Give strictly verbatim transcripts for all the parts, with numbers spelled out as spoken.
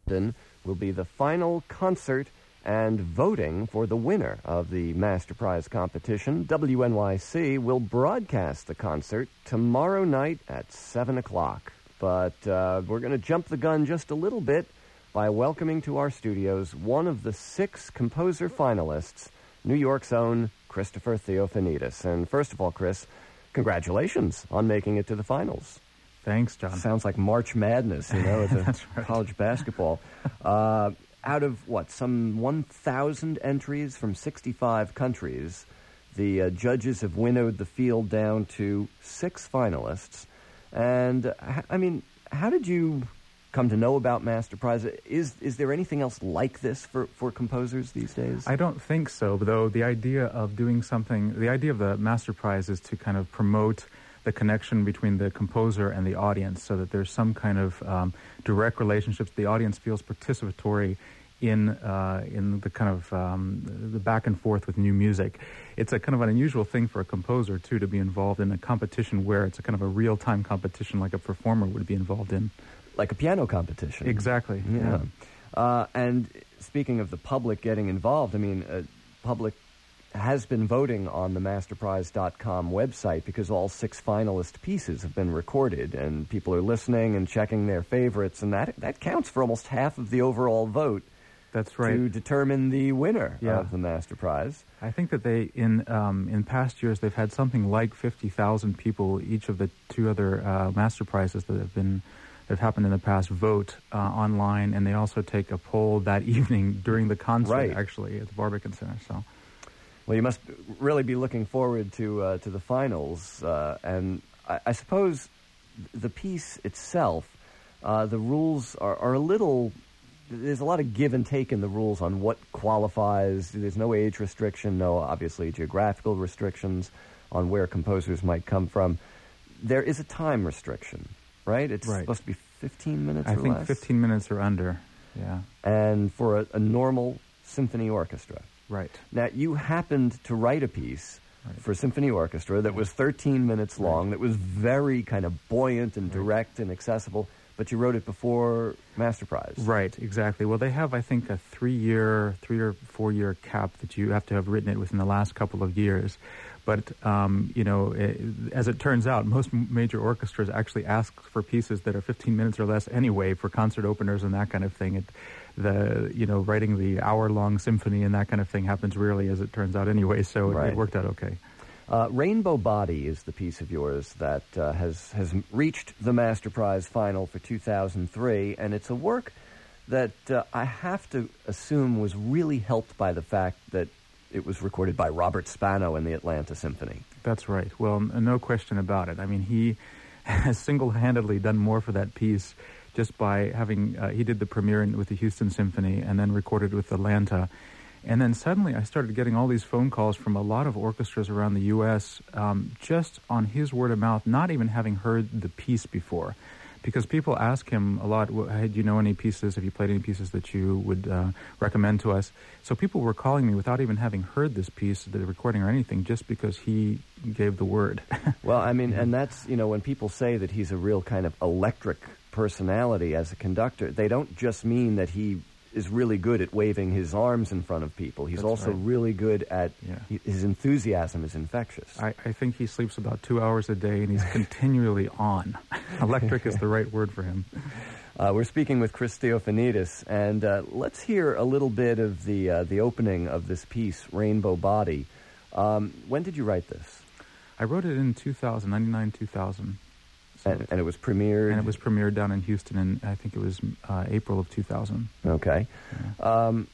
London will be the final concert and voting for the winner of the Master Prize competition. W N Y C will broadcast the concert tomorrow night at seven o'clock. But uh, we're going to jump the gun just a little bit by welcoming to our studios one of the six composer finalists, New York's own Christopher Theofanidis. And first of all, Chris, congratulations on making it to the finals. Thanks, John. Sounds like March Madness, you know, at the right. college basketball. Uh, out of, what, some one thousand entries from sixty-five countries, the uh, judges have winnowed the field down to six finalists. And, uh, I mean, how did you come to know about Master Prize? Is is there anything else like this for, for composers these days? I don't think so, though the idea of doing something, the idea of the Master Prize is to kind of promote the connection between the composer and the audience so that there's some kind of um, direct relationships. The audience feels participatory in uh, in the kind of um, the back and forth with new music. It's a kind of an unusual thing for a composer, too, to be involved in a competition where it's a kind of a real-time competition like a performer would be involved in. Like a piano competition. Exactly. Yeah. yeah. Uh, and speaking of the public getting involved, I mean, uh, public has been voting on the master prize dot com website because all six finalist pieces have been recorded, and people are listening and checking their favorites, and that that counts for almost half of the overall vote. That's right. To determine the winner yeah. of the Master Prize. I think that they, in um, in past years, they've had something like fifty thousand people, each of the two other uh, Master Prizes that have been that have happened in the past, vote uh, online, and they also take a poll that evening during the concert, right. actually, at the Barbican Center. So. Well, you must really be looking forward to uh, to the finals, uh, and I, I suppose the piece itself, uh, the rules are, are a little. There's a lot of give and take in the rules on what qualifies. There's no age restriction, no obviously geographical restrictions on where composers might come from. There is a time restriction, right? It's right. supposed to be fifteen minutes. I or think less. fifteen minutes or under. Yeah, and for a, a normal symphony orchestra. Right. Now, you happened to write a piece right. for symphony orchestra that was thirteen minutes long, right. that was very kind of buoyant and direct right. and accessible, but you wrote it before Master Prize. Right, exactly. Well, they have, I think, a three-year, three or four-year cap that you have to have written it within the last couple of years. But, um, you know, it, as it turns out, most major orchestras actually ask for pieces that are fifteen minutes or less anyway for concert openers and that kind of thing. It, the, you know, writing the hour-long symphony and that kind of thing happens rarely, as it turns out anyway, so right. it, it worked out okay. Uh, Rainbow Body is the piece of yours that uh, has has reached the Master Prize final for two thousand three, and it's a work that uh, I have to assume was really helped by the fact that it was recorded by Robert Spano in the Atlanta Symphony. That's right. Well, n- no question about it. I mean, he has single-handedly done more for that piece just by having, uh, he did the premiere in, with the Houston Symphony and then recorded with Atlanta. And then suddenly I started getting all these phone calls from a lot of orchestras around the U S um, just on his word of mouth, not even having heard the piece before. Because people ask him a lot, hey, do you know any pieces, have you played any pieces that you would uh, recommend to us? So people were calling me without even having heard this piece, the recording or anything, just because he gave the word. Well, I mean, and that's, you know, when people say that he's a real kind of electric personality as a conductor, they don't just mean that he is really good at waving his arms in front of people. He's That's also right. really good at, yeah. he, his enthusiasm is infectious. I, I think he sleeps about two hours a day, and he's continually on. Electric is the right word for him. Uh, we're speaking with Chris Theofanidis, and uh, let's hear a little bit of the uh, the opening of this piece, Rainbow Body. Um, when did you write this? I wrote it in two thousand, ninety-nine, two thousand. So and, and it was premiered? And it was premiered down in Houston in, I think it was uh, April of two thousand. Okay. Yeah. Um,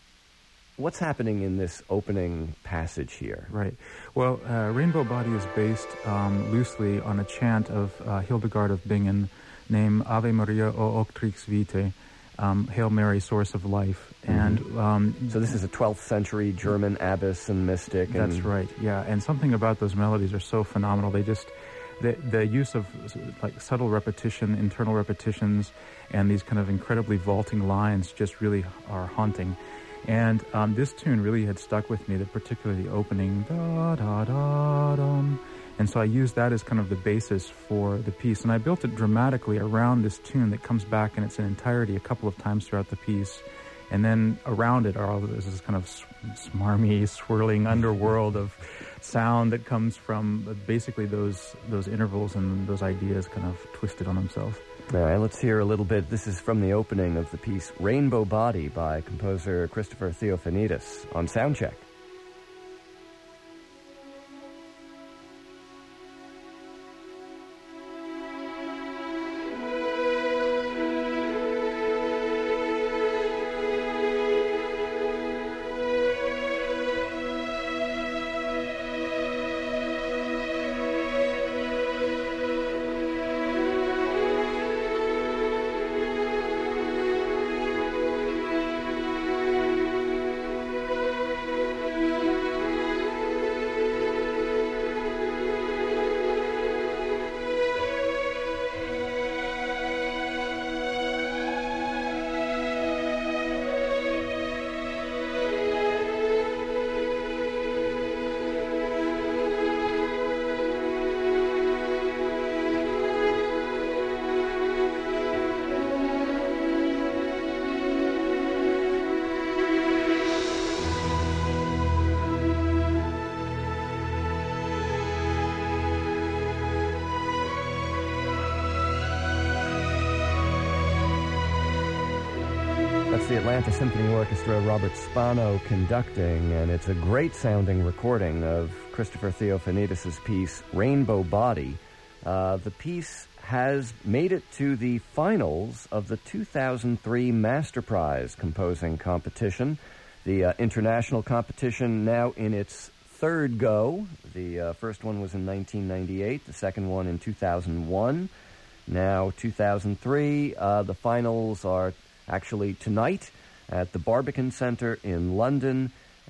what's happening in this opening passage here? Right. Well, uh, Rainbow Body is based um, loosely on a chant of uh, Hildegard of Bingen named Ave Maria o Octrix Vitae, um, Hail Mary, Source of Life. Mm-hmm. And um, so this is a twelfth century German abbess and mystic. And that's right, yeah. And something about those melodies are so phenomenal. They just... The, the use of like subtle repetition, internal repetitions, and these kind of incredibly vaulting lines just really are haunting. And um, this tune really had stuck with me, the particularly the opening da da da dum, And so I used that as kind of the basis for the piece. And I built it dramatically around this tune that comes back in its entirety a couple of times throughout the piece. And then around it are all this, this kind of smarmy, swirling underworld of sound that comes from basically those those intervals and those ideas kind of twisted on themselves. All right, let's hear a little bit. This is from the opening of the piece Rainbow Body by composer Christopher Theofanidis on Soundcheck. That's the Atlanta Symphony Orchestra, Robert Spano conducting, and it's a great-sounding recording of Christopher Theofanidis' piece, Rainbow Body. Uh, the piece has made it to the finals of the two thousand three Master Prize Composing Competition. The uh, international competition now in its third go. The uh, first one was in nineteen ninety-eight, the second one in two thousand one. Now two thousand three, uh, the finals are actually tonight at the Barbican Centre in London,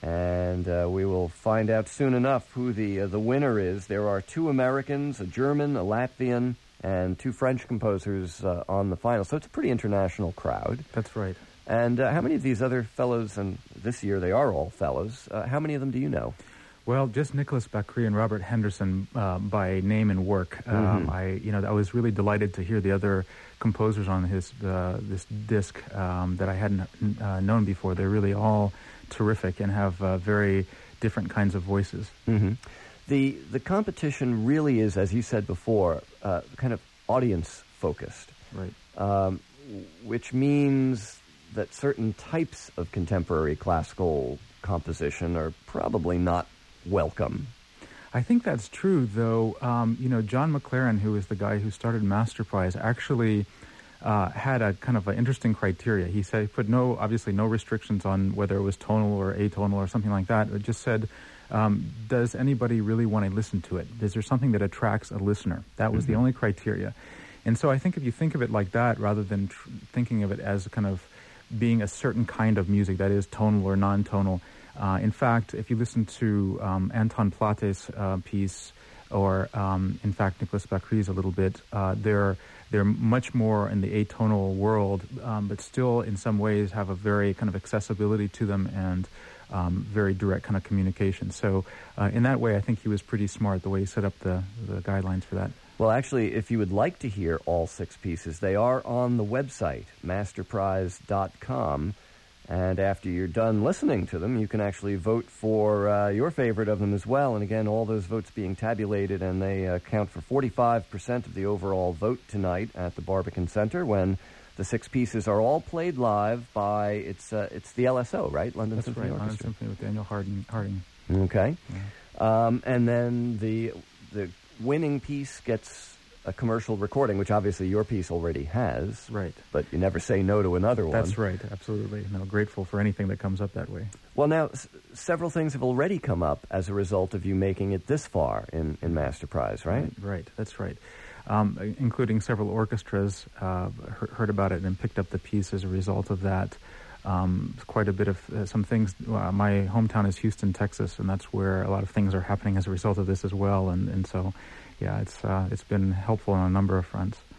and uh, we will find out soon enough who the uh, the winner is. There are two Americans, a German, a Latvian, and two French composers uh, on the final, so it's a pretty international crowd. That's right. And uh, how many of these other fellows, and this year they are all fellows, uh, how many of them do you know? Well, just Nicholas Bacri and Robert Henderson uh, by name and work. Um, Mm-hmm. I, you know, I was really delighted to hear the other composers on his uh, this disc um, that I hadn't uh, known before. They're really all terrific and have uh, very different kinds of voices. Mm-hmm. The the competition really is, as you said before, uh, kind of audience focused, Right. um, which means that certain types of contemporary classical composition are probably not welcome. I think that's true, though. Um, you know, John McLaren, who is the guy who started Master Prize, actually uh, had a kind of an interesting criteria. He said he put no, obviously, no restrictions on whether it was tonal or atonal or something like that. It just said, um, does anybody really want to listen to it? Is there something that attracts a listener? That was mm-hmm. the only criteria. And so I think if you think of it like that, rather than tr- thinking of it as kind of being a certain kind of music, that is tonal or non-tonal. Uh, in fact, if you listen to um, Anton Plate's uh, piece, or um, in fact Nicholas Bacri's a little bit, uh, they're they're much more in the atonal world, um, but still in some ways have a very kind of accessibility to them and um, very direct kind of communication. So uh, in that way, I think he was pretty smart the way he set up the, the guidelines for that. Well, actually, if you would like to hear all six pieces, they are on the website, master prize dot com. And after you're done listening to them, you can actually vote for uh, your favorite of them as well. And again, all those votes being tabulated, and they uh, count for forty-five percent of the overall vote tonight at the Barbican Centre when the six pieces are all played live by, it's uh, it's the L S O, right? London That's Symphony right, London Orchestra. Symphony with Daniel Harding. Harding. Okay. Yeah. Um, and then the the winning piece gets a commercial recording, which obviously your piece already has. Right. But you never say no to another one. That's right, absolutely. No, grateful for anything that comes up that way. Well, now, s- several things have already come up as a result of you making it this far in, in Master Prize, right? Right, right, that's right. Um, including several orchestras uh, he- heard about it and picked up the piece as a result of that. Um, quite a bit of uh, some things. Uh, my hometown is Houston, Texas, and that's where a lot of things are happening as a result of this as well. And, and so, yeah, it's uh, it's been helpful on a number of fronts.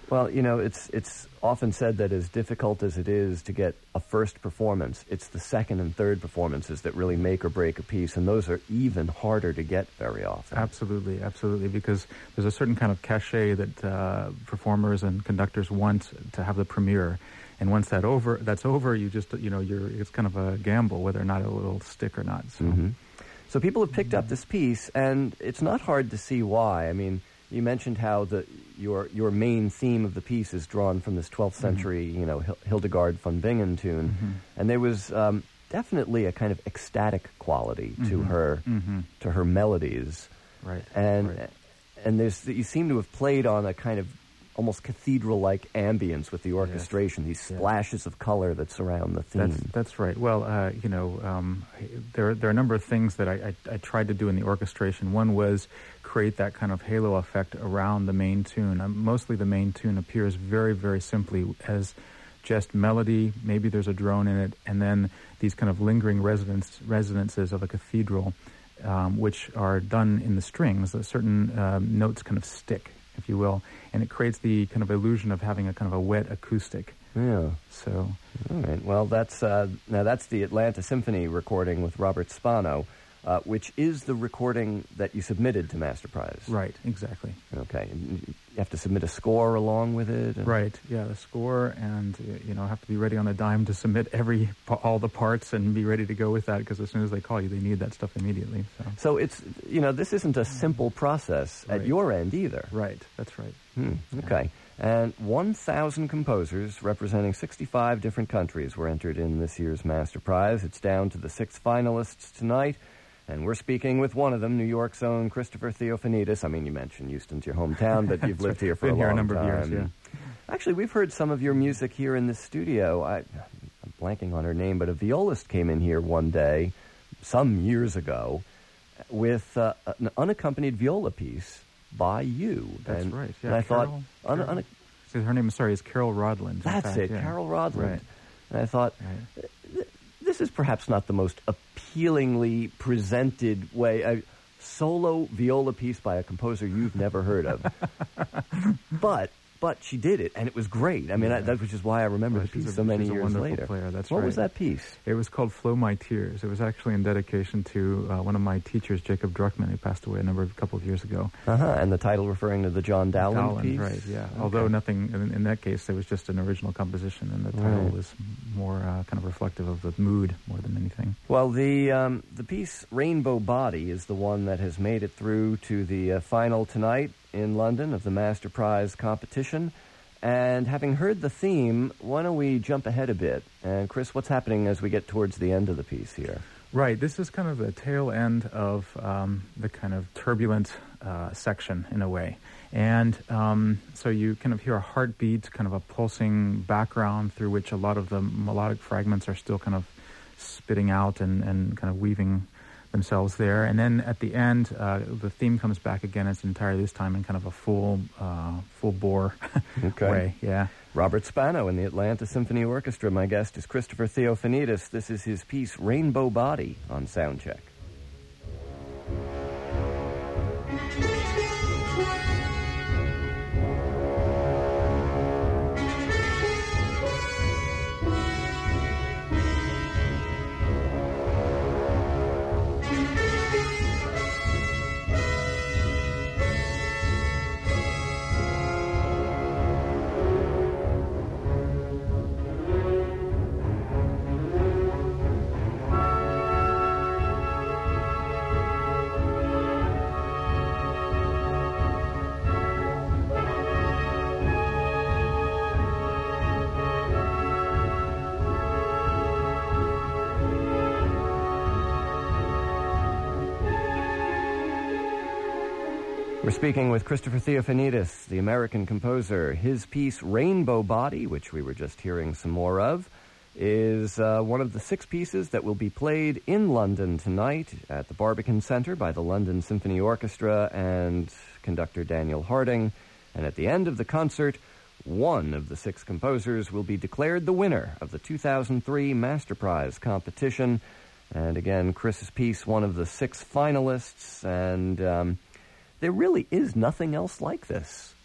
Well, you know, it's it's often said that as difficult as it is to get a first performance, it's the second and third performances that really make or break a piece, and those are even harder to get very often. Absolutely, absolutely, because there's a certain kind of cachet that uh, performers and conductors want to have the premiere, and once that over, that's over, you just, you know, you're it's kind of a gamble whether or not it will stick or not. So, mm-hmm. so people have picked up this piece, and it's not hard to see why. I mean, you mentioned how the your your main theme of the piece is drawn from this twelfth century, mm-hmm. you know, Hildegard von Bingen tune, mm-hmm. and there was um, definitely a kind of ecstatic quality mm-hmm. to her mm-hmm. to her melodies, right? And right. and there's you seem to have played on a kind of almost cathedral-like ambience with the orchestration, yes. these splashes yes. of color that surround the theme. That's, that's right. Well, uh, you know, um, there, there are a number of things that I, I, I tried to do in the orchestration. One was create that kind of halo effect around the main tune. Um, mostly the main tune appears very, very simply as just melody, maybe there's a drone in it, and then these kind of lingering resonance, resonances of a cathedral, um, which are done in the strings. Certain um, notes kind of stick, if you will, and it creates the kind of illusion of having a kind of a wet acoustic. Yeah. So. All right. Well, that's uh, now that's the Atlanta Symphony recording with Robert Spano, uh, which is the recording that you submitted to Masterprize. Right. Exactly. Okay. And you have to submit a score along with it. And... Right. Yeah, the score, and you know, have to be ready on a dime to submit every all the parts and be ready to go with that, because as soon as they call you, they need that stuff immediately. So. So it's you know this isn't a simple process at right. your end either. Right. That's right. Hmm. Okay. And one thousand composers representing sixty-five different countries were entered in this year's Master Prize. It's down to the six finalists tonight, and we're speaking with one of them, New York's own Christopher Theophanidis. I mean, you mentioned Houston's your hometown, but you've lived here for Been a long here a number time. of years, yeah. Actually, we've heard some of your music here in this studio. I, I'm blanking on her name, but a violist came in here one day, some years ago, with uh, an unaccompanied viola piece by you. That's and, right. Yeah, and I Carol, thought, un, Carol, un, so her name, sorry, is Carol Rodland. That's fact, it, yeah. Carol Rodland. Right. And I thought, right. th- this is perhaps not the most appealingly presented way. I, solo viola piece by a composer you've never heard of. but but she did it, and it was great. I mean, yeah. I, that which is why I remember well, the piece a, so many years later. Player, that's what right. was that piece? It was called Flow My Tears. It was actually in dedication to uh, one of my teachers, Jacob Druckmann, who passed away a number of a couple of years ago. Uh-huh. And the title referring to the John Dowland, Dowland piece? Right, yeah. Okay. Although nothing, in, in that case, it was just an original composition, and the title right. was more uh, kind of reflective of the mood more than anything. Well, the um, the piece Rainbow Body is the one that has made it through to the uh, final tonight in London of the Master Prize competition. And having heard the theme, why don't we jump ahead a bit? And Chris, what's happening as we get towards the end of the piece here? Right. This is kind of the tail end of um, the kind of turbulent uh, section, in a way. And um, so you kind of hear a heartbeat, kind of a pulsing background through which a lot of the melodic fragments are still kind of spitting out and, and kind of weaving themselves there. And then at the end, uh, the theme comes back again. It's entirely this time in kind of a full, uh, full bore okay. way. Yeah. Robert Spano in the Atlanta Symphony Orchestra. My guest is Christopher Theophanidis. This is his piece Rainbow Body on Soundcheck. We're speaking with Christopher Theophanidis, the American composer. His piece, Rainbow Body, which we were just hearing some more of, is uh, one of the six pieces that will be played in London tonight at the Barbican Centre by the London Symphony Orchestra and conductor Daniel Harding. And at the end of the concert, one of the six composers will be declared the winner of the two thousand three Master Prize competition. And again, Chris's piece, one of the six finalists, and... Um, There really is nothing else like this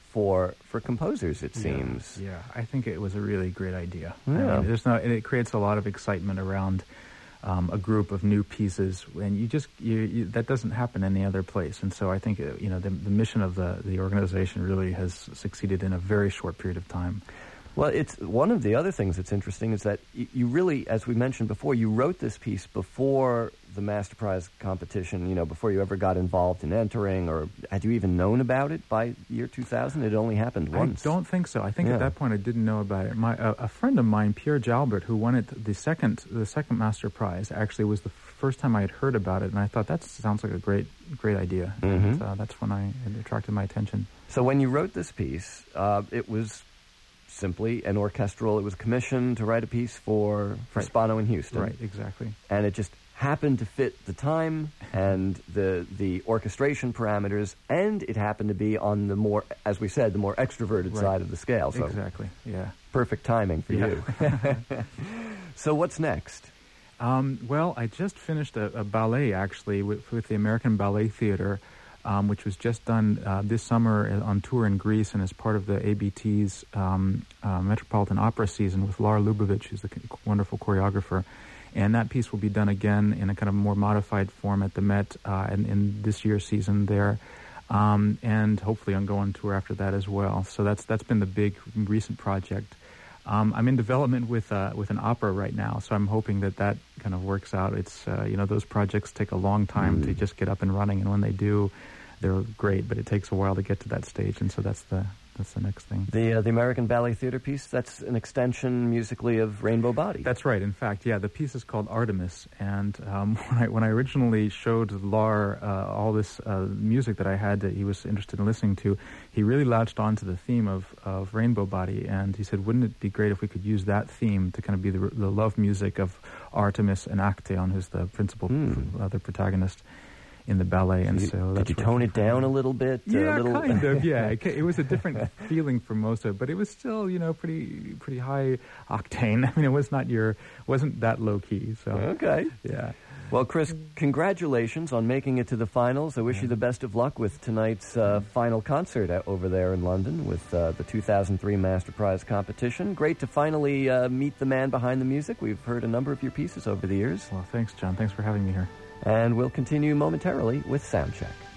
for for composers, it seems. Yeah, yeah, I think it was a really great idea. Yeah. I mean, there's no, it creates a lot of excitement around um, a group of new pieces, and you just you, you, that doesn't happen any other place. And so I think uh, you know the, the mission of the the organization really has succeeded in a very short period of time. Well, it's one of the other things that's interesting is that y- you really, as we mentioned before, you wrote this piece before the Master Prize competition, you know, before you ever got involved in entering, or had you even known about it by year two thousand? It only happened once. I don't think so. I think Yeah. at that point I didn't know about it. My uh, a friend of mine, Pierre Jalbert, who won it the second the second Master Prize, actually was the first time I had heard about it, and I thought that sounds like a great great idea. Mm-hmm. And, uh, that's when I it attracted my attention. So when you wrote this piece, uh, it was simply an orchestral. It was commissioned to write a piece for, for Right. Spano in Houston. Right, exactly. And it just happened to fit the time and the the orchestration parameters, and it happened to be on the more, as we said, the more extroverted Right. side of the scale. So Exactly, yeah. perfect timing for Yeah. you. So what's next? Um, well, I just finished a, a ballet, actually, with, with the American Ballet Theater, um, which was just done uh, this summer on tour in Greece and as part of the A B T's um, uh, Metropolitan Opera season with Lara Lubovitch, who's a wonderful choreographer. And that piece will be done again in a kind of more modified form at the Met uh, in, in this year's season there. Um, and hopefully I'll go on tour after that as well. So that's that's been the big recent project. Um, I'm in development with uh, with an opera right now, so I'm hoping that that kind of works out. It's uh, you know those projects take a long time Mm. to just get up and running, and when they do, they're great. But it takes a while to get to that stage, and so that's the that's the next thing. The uh, the American Ballet Theater piece, that's an extension musically of Rainbow Body. That's right. In fact, yeah, the piece is called Artemis, and um, when I when I originally showed Lar uh, all this uh, music that I had that he was interested in listening to, he really latched on to the theme of, of Rainbow Body, and he said, "Wouldn't it be great if we could use that theme to kind of be the, the love music of Artemis and Actaeon, who's the principal Hmm. pr- other protagonist in the ballet?" And You- so did that's you what- tone it down a little bit? Yeah, a little... kind of. Yeah, it, ca- it was a different feeling for most of it, but it was still, you know, pretty pretty high octane. I mean, it was not your wasn't that low key. So Okay. yeah. Well, Chris, congratulations on making it to the finals. I wish Yeah. you the best of luck with tonight's uh, final concert uh, over there in London with uh, the two thousand three Master Prize competition. Great to finally uh, meet the man behind the music. We've heard a number of your pieces over the years. Well, thanks, John. Thanks for having me here. And we'll continue momentarily with Soundcheck.